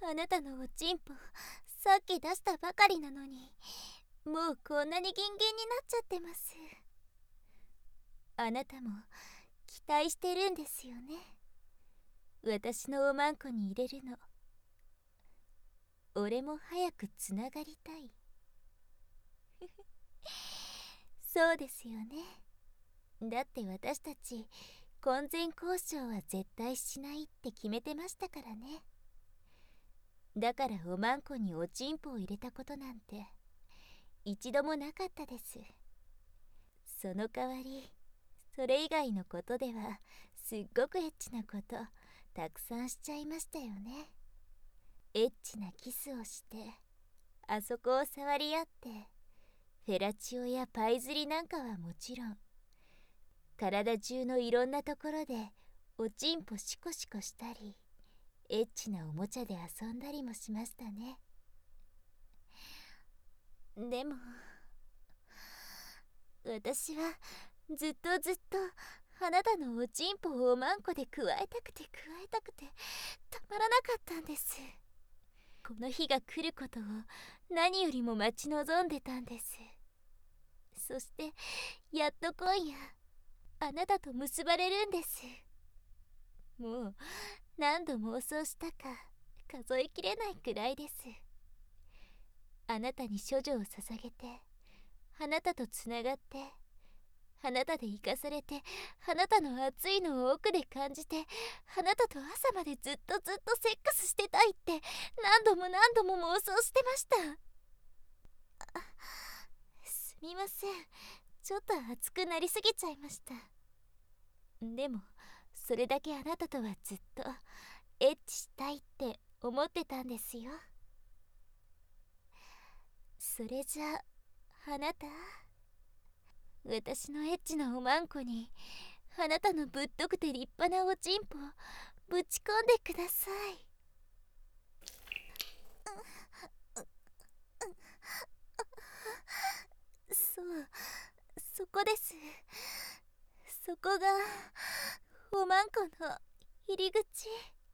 あなたのおちんぽさっき出したばかりなのに、もうこんなにギンギンになっちゃってます。あなたも期待してるんですよね、私のおまんこに入れるの。俺も早くつながりたい。そうですよね。だって私たち婚前交渉は絶対しないって決めてましたからね。だからおまんこにおちんぽを入れたことなんて一度もなかったです。その代わりそれ以外のことではすっごくエッチなことたくさんしちゃいましたよね。エッチなキスをして、あそこを触り合って、フェラチオやパイ釣りなんかはもちろん、体中のいろんなところでおちんぽシコシコしたり、エッチなおもちゃで遊んだりもしましたね。でも私はずっとあなたのおちんぽをおまんこでくわえたくてたまらなかったんです。この日が来ることを何よりも待ち望んでたんです。そしてやっと今夜あなたと結ばれるんです。もう何度妄想したか数えきれないくらいです。あなたに処女を捧げて、あなたとつながって、あなたで生かされて、あなたの熱いのを奥で感じて、あなたと朝までずっとセックスしてたいって何度も妄想してました。すみません、ちょっと熱くなりすぎちゃいました。でもそれだけあなたとはずっとエッチしたいって思ってたんですよ。それじゃあなた、私のエッチなおまんこにあなたのぶっとくて立派なおちんぽぶち込んでください。そこです。そこがおまんこの入り口。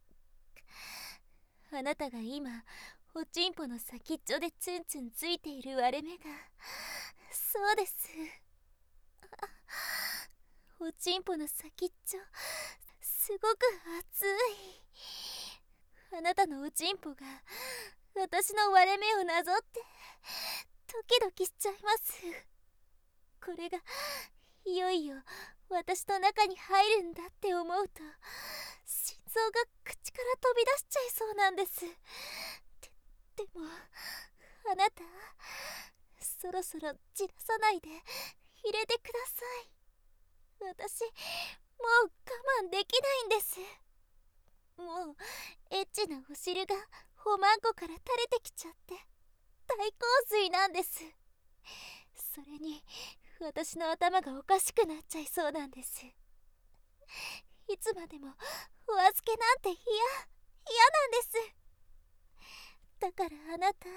あなたが今おちんぽの先っちょでツンツンついている割れ目が、そうです。おちんぽの先っちょすごく熱い。あなたのおちんぽが私の割れ目をなぞってドキドキしちゃいます。これがいよいよ私の中に入るんだって思うと、心臓が口から飛び出しちゃいそうなんです。でもあなた、そろそろじらさないで入れてください。私もう我慢できないんです。もうエッチなお汁がおまんこから垂れてきちゃって大洪水なんです。それに私の頭がおかしくなっちゃいそうなんです。いつまでもお預けなんて嫌なんです。だからあなた、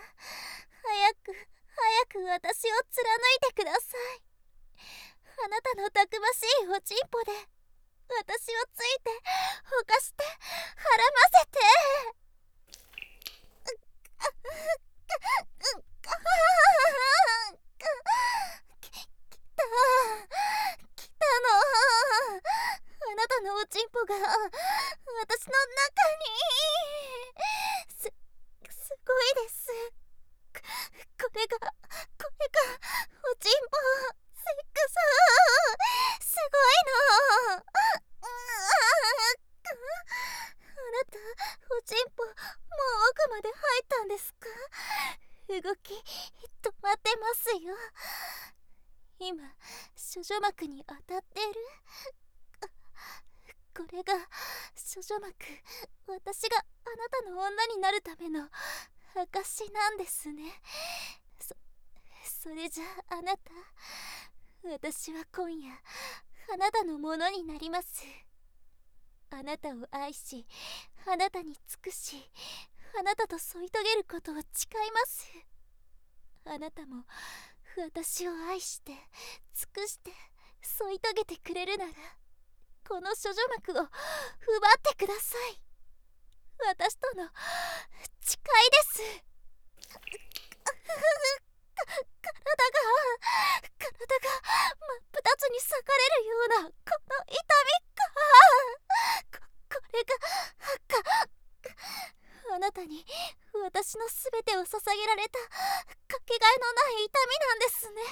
早く私を貫いてください。あなたのたくましいおちんぽで私をついてほかしてはらませて。来たの。あなたのおちんぽが私の中に。すごいです。これがおちんぽセックスすごいの。あなたおちんぽもう奥まで入ったんですか？動き止まってますよ。今処女膜に当たってる。これが処女膜、私があなたの女になるための証なんですね。それじゃあなた、私は今夜あなたのものになります。あなたを愛し、あなたに尽くし、あなたと添い遂げることを誓います。あなたも私を愛して尽くして添い遂げてくれるなら、この処女膜を奪ってください。 私との誓いです。体が真っ二つに裂かれるようなこの痛みこれがあなたに私のすべてを捧げられたかけがえのない痛みなんですね。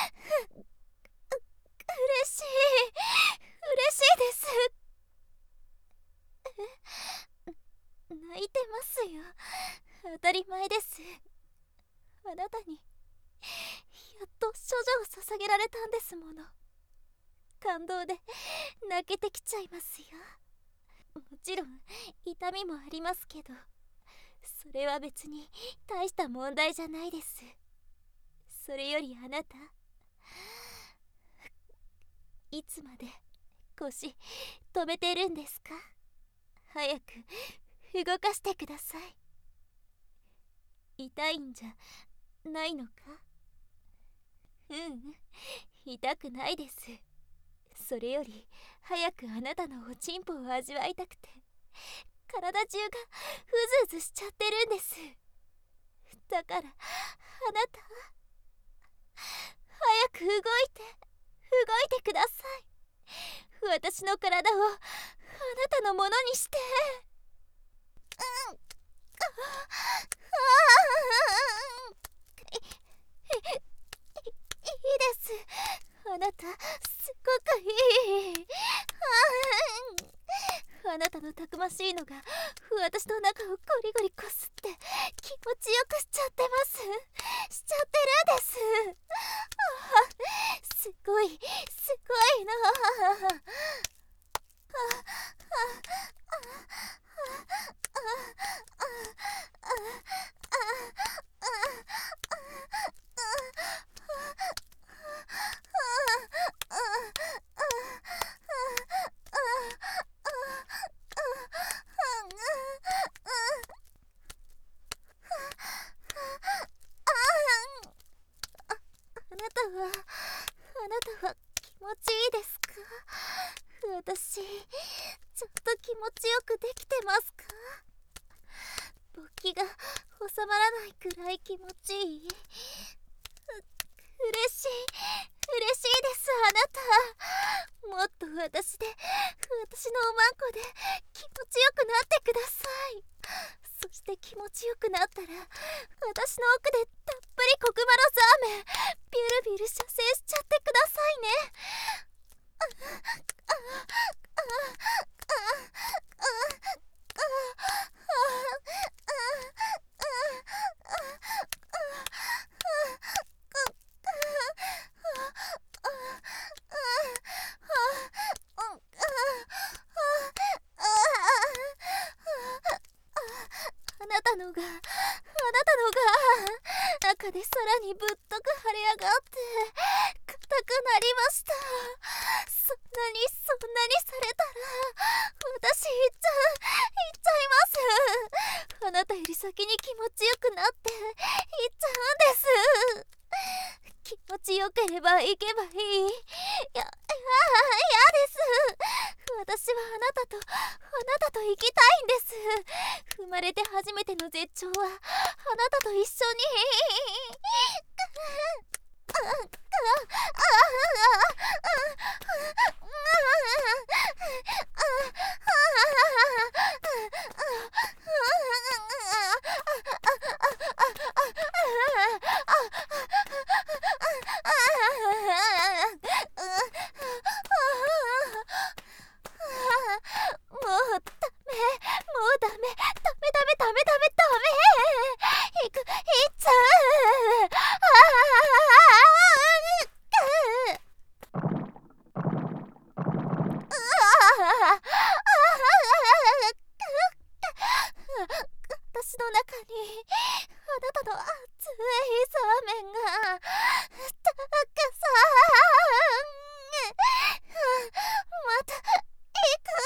嬉しいです。泣いてますよ。当たり前です。あなたにやっと処女を捧げられたんですもの。感動で泣けてきちゃいますよ。もちろん痛みもありますけど、それは別に大した問題じゃないです。それよりあなた、いつまで腰止めてるんですか？早く動かしてください。痛いんじゃないのか？痛くないです。それより早くあなたのおちんぽを味わいたくて体中がうずうずしちゃってるんです。だからあなた、早く動いてください。私の体をあなたのものにして。いいです。あなたすごくいい。あなたのたくましいのが私の中をゴリゴリこすって気持ちよくしちゃってます。しちゃってるんです。すごいな。あなたは気持ちいいですか？私ちょっと気持ちよくできてますか？勃起が収まらないくらい気持ちいい？嬉しいです。あなたもっと私のおまんこで気持ちよくなってください。そして気持ちよくなったら私の奥でたっぷりコクマのザーメンビュルビュル射精しちゃってくださいね。中でさらにぶっとく腫れ上がって硬くなりました。そんなにされたら私いっちゃいます。あなたより先に気持ちよくなっていっちゃうんです。気持ちよければ行けばいい。嫌です。私はあなたと生きたいんです。生まれて初めての絶頂はあなたと一緒に。いっちゃう。私の中にあなたの熱いサーメンがたくさん。また行く。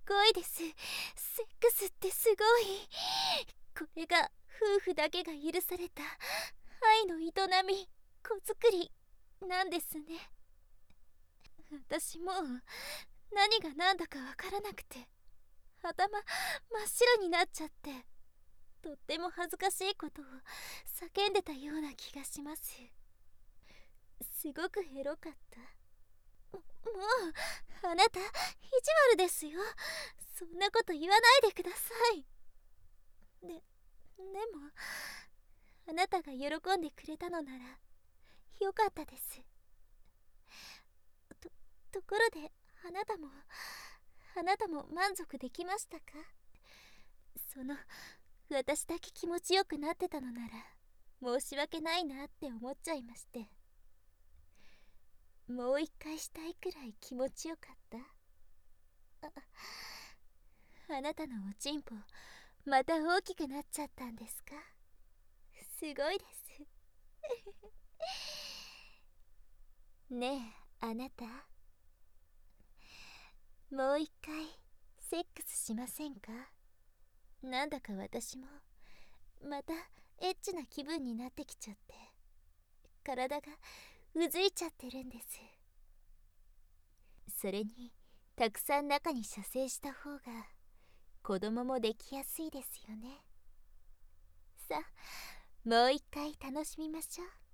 ごいです。セックスってすごい。これが夫婦だけが許された愛の営み、子作りなんですね。私もう何が何だかわからなくて、頭真っ白になっちゃって、とっても恥ずかしいことを叫んでたような気がします。すごくエロかった。もうあなた意地悪ですよ。そんなこと言わないでください。でもあなたが喜んでくれたのならよかったです。ところであなたも満足できましたか？私だけ気持ちよくなってたのなら申し訳ないなって思っちゃいまして。もう一回したいくらい気持ちよかった。あなたのおちんぽまた大きくなっちゃったんですか？すごいですねえあなた、もう一回セックスしませんか？なんだか私もまたエッチな気分になってきちゃって、体がうずいちゃってるんです。それにたくさん中に射精した方が子供もできやすいですよね。さあもう一回楽しみましょう。